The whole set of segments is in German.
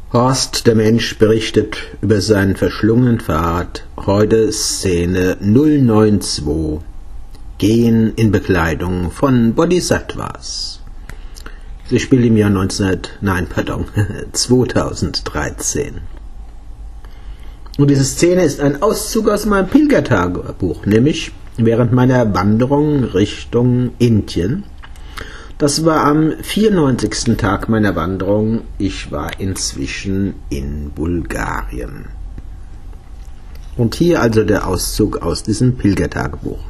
Horst, der Mensch, berichtet über seinen verschlungenen Pfad. Heute Szene 092. Gehen in Bekleidung von Bodhisattvas. Sie spielt im Jahr 2013. Und diese Szene ist ein Auszug aus meinem Pilgertagebuch, nämlich während meiner Wanderung Richtung Indien. Das war am 94. Tag meiner Wanderung. Ich war inzwischen in Bulgarien. Und hier also der Auszug aus diesem Pilgertagebuch.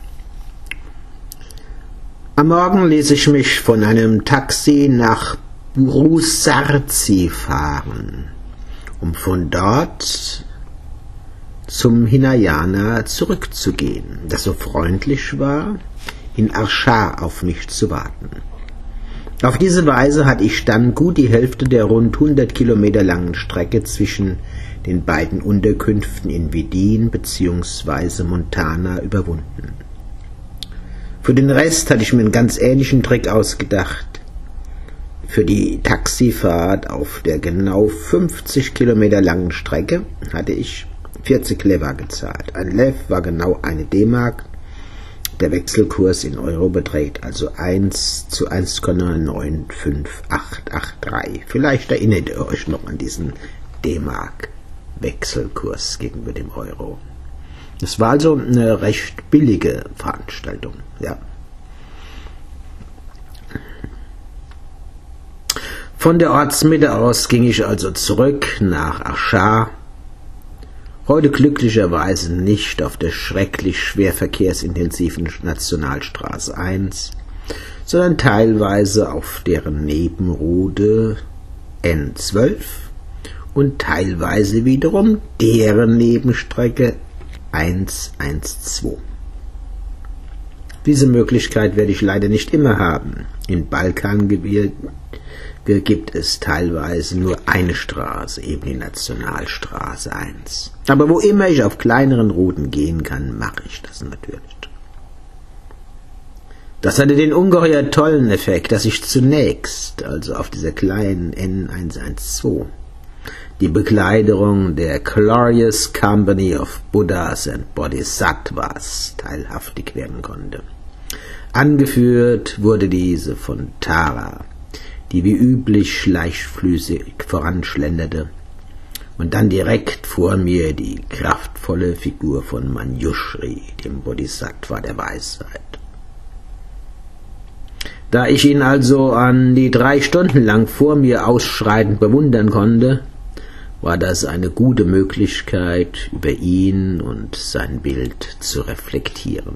Am Morgen ließ ich mich von einem Taxi nach Burusarzi fahren, um von dort zum Hinayana zurückzugehen, das so freundlich war, in Arshar auf mich zu warten. Auf diese Weise hatte ich dann gut die Hälfte der rund 100 Kilometer langen Strecke zwischen den beiden Unterkünften in Vidin bzw. Montana überwunden. Für den Rest hatte ich mir einen ganz ähnlichen Trick ausgedacht. Für die Taxifahrt auf der genau 50 Kilometer langen Strecke hatte ich 40 Lewa gezahlt. Ein Lev war genau eine D-Mark. Der Wechselkurs in Euro beträgt also 1 zu 1,95883. Vielleicht erinnert ihr euch noch an diesen D-Mark-Wechselkurs gegenüber dem Euro. Das war also eine recht billige Veranstaltung. Ja. Von der Ortsmitte aus ging ich also zurück nach Arshar. Heute glücklicherweise nicht auf der schrecklich schwer verkehrsintensiven Nationalstraße 1, sondern teilweise auf deren Nebenroute N12 und teilweise wiederum deren Nebenstrecke 112. Diese Möglichkeit werde ich leider nicht immer haben. Im Balkangebirge gibt es teilweise nur eine Straße, eben die Nationalstraße 1. Aber wo immer ich auf kleineren Routen gehen kann, mache ich das natürlich. Das hatte den ungeheuer tollen Effekt, dass ich zunächst, also auf dieser kleinen N112, die Bekleidung der Glorious Company of Buddhas and Bodhisattvas teilhaftig werden konnte. Angeführt wurde diese von Tara, die wie üblich leichtfüßig voranschlenderte, und dann direkt vor mir die kraftvolle Figur von Manjushri, dem Bodhisattva der Weisheit. Da ich ihn also an die 3 Stunden lang vor mir ausschreitend bewundern konnte, war das eine gute Möglichkeit, über ihn und sein Bild zu reflektieren.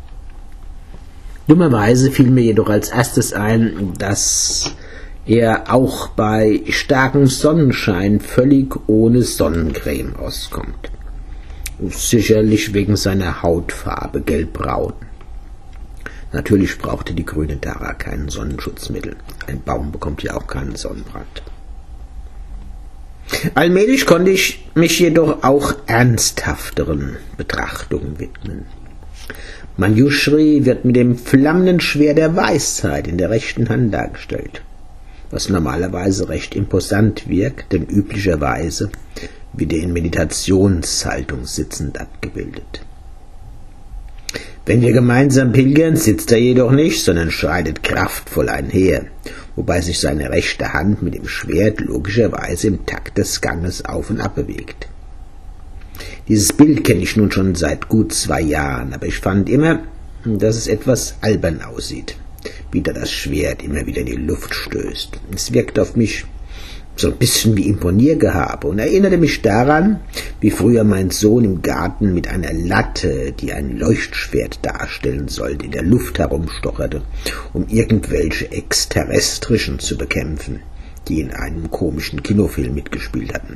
Dummerweise fiel mir jedoch als erstes ein, dass er auch bei starkem Sonnenschein völlig ohne Sonnencreme auskommt. Sicherlich wegen seiner Hautfarbe gelbbraun. Natürlich brauchte die grüne Tara kein Sonnenschutzmittel. Ein Baum bekommt ja auch keinen Sonnenbrand. Allmählich konnte ich mich jedoch auch ernsthafteren Betrachtungen widmen. Manjushri wird mit dem flammenden Schwert der Weisheit in der rechten Hand dargestellt, was normalerweise recht imposant wirkt, denn üblicherweise wird er in Meditationshaltung sitzend abgebildet. Wenn wir gemeinsam pilgern, sitzt er jedoch nicht, sondern schreitet kraftvoll einher, wobei sich seine rechte Hand mit dem Schwert logischerweise im Takt des Ganges auf und ab bewegt. Dieses Bild kenne ich nun schon seit gut 2 Jahren, aber ich fand immer, dass es etwas albern aussieht, wie da das Schwert immer wieder in die Luft stößt. Es wirkt auf mich so ein bisschen wie Imponiergehabe und erinnerte mich daran, wie früher mein Sohn im Garten mit einer Latte, die ein Leuchtschwert darstellen sollte, in der Luft herumstocherte, um irgendwelche Exterrestrischen zu bekämpfen, die in einem komischen Kinofilm mitgespielt hatten.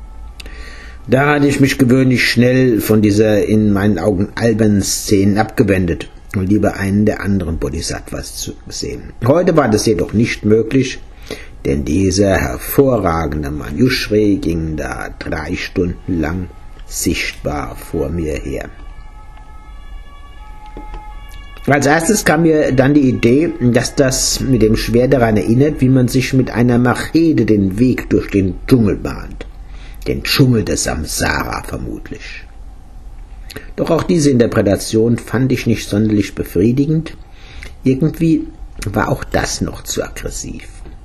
Da hatte ich mich gewöhnlich schnell von dieser in meinen Augen albernen Szenen abgewendet und lieber einen der anderen Bodhisattvas zu sehen. Heute war das jedoch nicht möglich, denn dieser hervorragende Manjushri ging da 3 Stunden lang sichtbar vor mir her. Als erstes kam mir dann die Idee, dass das mit dem Schwert daran erinnert, wie man sich mit einer Machete den Weg durch den Dschungel bahnt. Den Dschungel des Samsara vermutlich. Doch auch diese Interpretation fand ich nicht sonderlich befriedigend. Irgendwie war auch das noch zu aggressiv.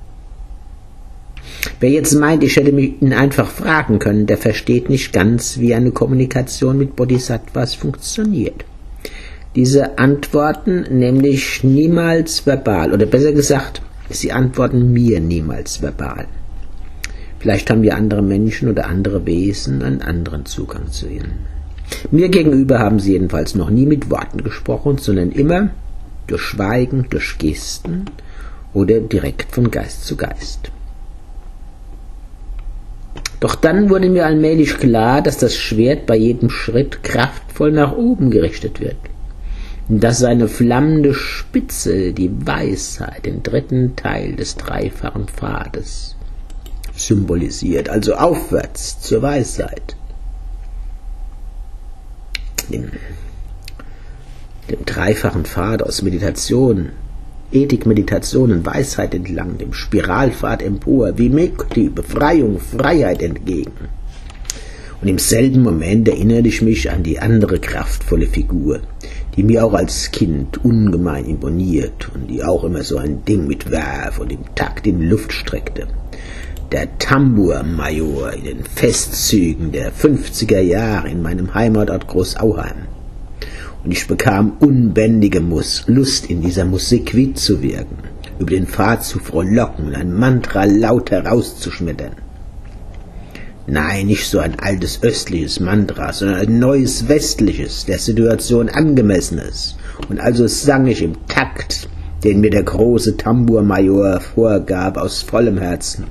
Wer jetzt meint, ich hätte ihn einfach fragen können, der versteht nicht ganz, wie eine Kommunikation mit Bodhisattvas funktioniert. Diese antworten nämlich niemals verbal, oder besser gesagt, sie antworten mir niemals verbal. Vielleicht haben wir andere Menschen oder andere Wesen einen anderen Zugang zu ihnen. Mir gegenüber haben sie jedenfalls noch nie mit Worten gesprochen, sondern immer durch Schweigen, durch Gesten oder direkt von Geist zu Geist. Doch dann wurde mir allmählich klar, dass das Schwert bei jedem Schritt kraftvoll nach oben gerichtet wird. Dass seine flammende Spitze die Weisheit, den dritten Teil des dreifachen Pfades, symbolisiert, also aufwärts zur Weisheit. Dem dreifachen Pfad aus Meditation, Ethik, Meditation und Weisheit entlang, dem Spiralpfad empor, wie Mukti, Befreiung, Freiheit entgegen. Und im selben Moment erinnerte ich mich an die andere kraftvolle Figur, die mir auch als Kind ungemein imponiert und die auch immer so ein Ding mit Werf und im Takt in die Luft streckte. Der Tambour-Major in den Festzügen der 50er Jahre in meinem Heimatort Großauheim. Und ich bekam unbändige Lust, in dieser Musik mitzuwirken, über den Pfad zu frohlocken und ein Mantra laut herauszuschmettern. Nein, nicht so ein altes östliches Mantra, sondern ein neues westliches, der Situation angemessenes. Und also sang ich im Takt, den mir der große Tambour-Major vorgab, aus vollem Herzen.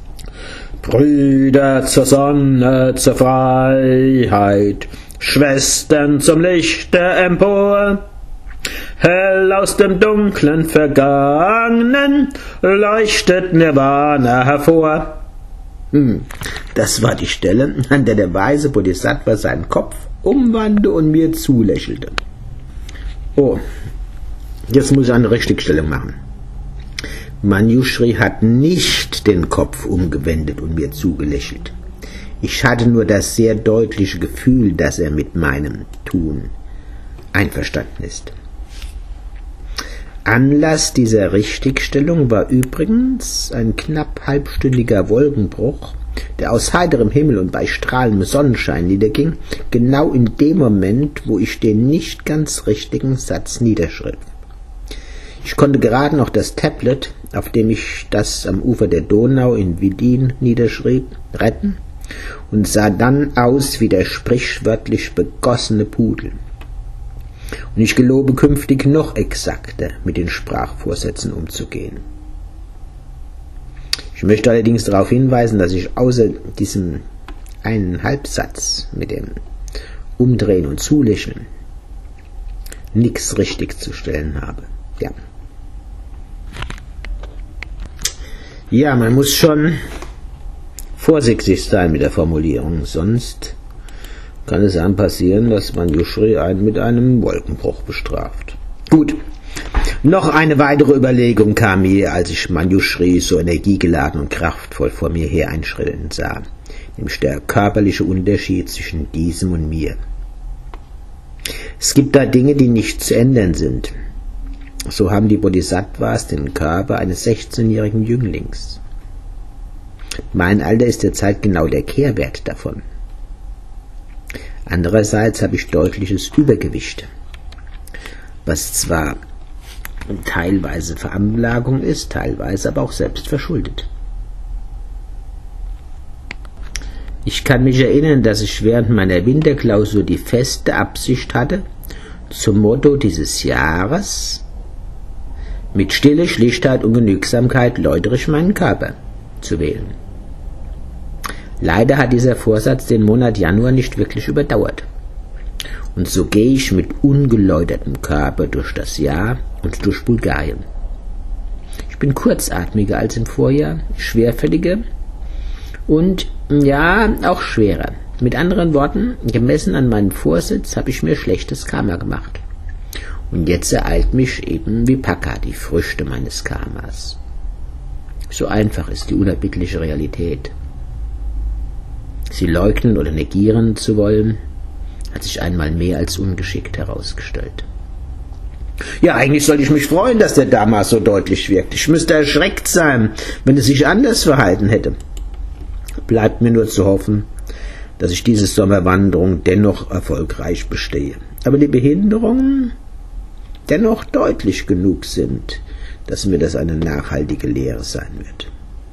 Brüder zur Sonne, zur Freiheit, Schwestern zum Lichte empor, hell aus dem dunklen Vergangenen leuchtet Nirvana hervor. Das war die Stelle, an der der weise Bodhisattva seinen Kopf umwandte und mir zulächelte. Oh, jetzt muss ich eine Richtigstellung machen. Manjushri hat nicht den Kopf umgewendet und mir zugelächelt. Ich hatte nur das sehr deutliche Gefühl, dass er mit meinem Tun einverstanden ist. Anlass dieser Richtigstellung war übrigens ein knapp halbstündiger Wolkenbruch, der aus heiterem Himmel und bei strahlendem Sonnenschein niederging, genau in dem Moment, wo ich den nicht ganz richtigen Satz niederschrieb. Ich konnte gerade noch das Tablet, auf dem ich das am Ufer der Donau in Vidin niederschrieb, retten und sah dann aus wie der sprichwörtlich begossene Pudel. Und ich gelobe künftig noch exakter mit den Sprachvorsätzen umzugehen. Ich möchte allerdings darauf hinweisen, dass ich außer diesem einen Halbsatz mit dem Umdrehen und Zulächeln nichts richtig zu stellen habe. Ja, man muss schon vorsichtig sein mit der Formulierung, sonst kann es einem passieren, dass Manjushri einen mit einem Wolkenbruch bestraft. Gut, noch eine weitere Überlegung kam mir, als ich Manjushri so energiegeladen und kraftvoll vor mir her einschrillen sah, nämlich der körperliche Unterschied zwischen diesem und mir. Es gibt da Dinge, die nicht zu ändern sind. So haben die Bodhisattvas den Körper eines 16-jährigen Jünglings. Mein Alter ist derzeit genau der Kehrwert davon. Andererseits habe ich deutliches Übergewicht, was zwar teilweise Veranlagung ist, teilweise aber auch selbst verschuldet. Ich kann mich erinnern, dass ich während meiner Winterklausur die feste Absicht hatte, zum Motto dieses Jahres: mit Stille, Schlichtheit und Genügsamkeit läutere ich meinen Körper zu wählen. Leider hat dieser Vorsatz den Monat Januar nicht wirklich überdauert. Und so gehe ich mit ungeläutertem Körper durch das Jahr und durch Bulgarien. Ich bin kurzatmiger als im Vorjahr, schwerfälliger und ja, auch schwerer. Mit anderen Worten, gemessen an meinem Vorsitz habe ich mir schlechtes Karma gemacht. Und jetzt ereilt mich eben wie Paka die Früchte meines Karmas. So einfach ist die unerbittliche Realität. Sie leugnen oder negieren zu wollen, hat sich einmal mehr als ungeschickt herausgestellt. Ja, eigentlich sollte ich mich freuen, dass der Dharma so deutlich wirkt. Ich müsste erschreckt sein, wenn es sich anders verhalten hätte. Bleibt mir nur zu hoffen, dass ich diese Sommerwanderung dennoch erfolgreich bestehe. Aber die Behinderungen dennoch deutlich genug sind, dass mir das eine nachhaltige Lehre sein wird.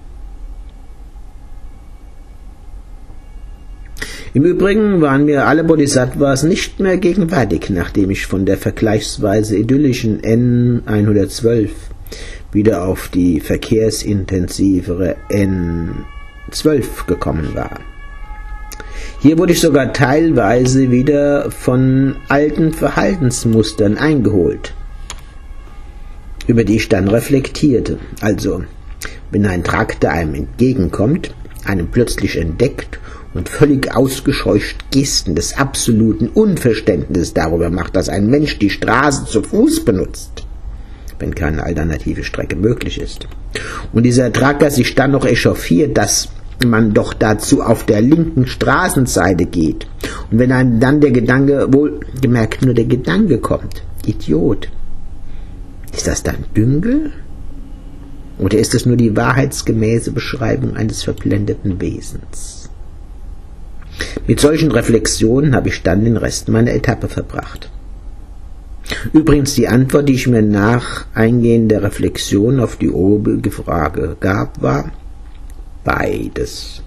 Im Übrigen waren mir alle Bodhisattvas nicht mehr gegenwärtig, nachdem ich von der vergleichsweise idyllischen N112 wieder auf die verkehrsintensivere N12 gekommen war. Hier wurde ich sogar teilweise wieder von alten Verhaltensmustern eingeholt, über die ich dann reflektierte. Also, wenn ein Traktor einem entgegenkommt, einem plötzlich entdeckt und völlig ausgescheucht Gesten des absoluten Unverständnisses darüber macht, dass ein Mensch die Straße zu Fuß benutzt, wenn keine alternative Strecke möglich ist. Und dieser Traktor sich dann noch echauffiert, dass man doch dazu auf der linken Straßenseite geht. Und wenn einem dann der Gedanke, wohlgemerkt nur der Gedanke kommt, Idiot, ist das dann Dünkel? Oder ist es nur die wahrheitsgemäße Beschreibung eines verblendeten Wesens? Mit solchen Reflexionen habe ich dann den Rest meiner Etappe verbracht. Übrigens, die Antwort, die ich mir nach eingehender Reflexion auf die obige Frage gab, war beides.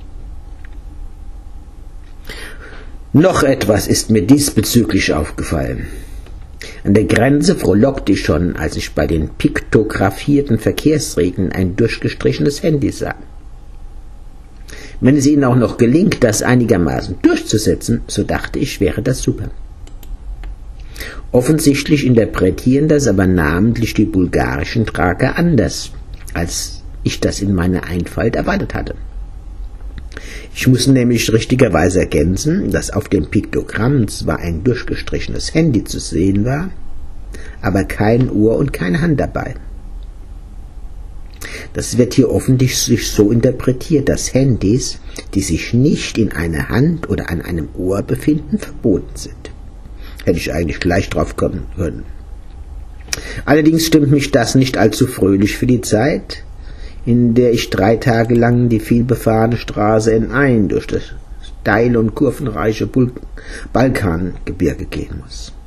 Noch etwas ist mir diesbezüglich aufgefallen. An der Grenze frohlockte ich schon, als ich bei den piktografierten Verkehrsregeln ein durchgestrichenes Handy sah. Wenn es Ihnen auch noch gelingt, das einigermaßen durchzusetzen, so dachte ich, wäre das super. Offensichtlich interpretieren das aber namentlich die bulgarischen Thraker anders, als ich das in meiner Einfalt erwartet hatte. Ich muss nämlich richtigerweise ergänzen, dass auf dem Piktogramm zwar ein durchgestrichenes Handy zu sehen war, aber kein Ohr und keine Hand dabei. Das wird hier offensichtlich so interpretiert, dass Handys, die sich nicht in einer Hand oder an einem Ohr befinden, verboten sind. Hätte ich eigentlich gleich drauf kommen können. Allerdings stimmt mich das nicht allzu fröhlich für die Zeit, in der ich 3 Tage lang die vielbefahrene Straße N1 durch das steile und kurvenreiche Balkangebirge gehen muss.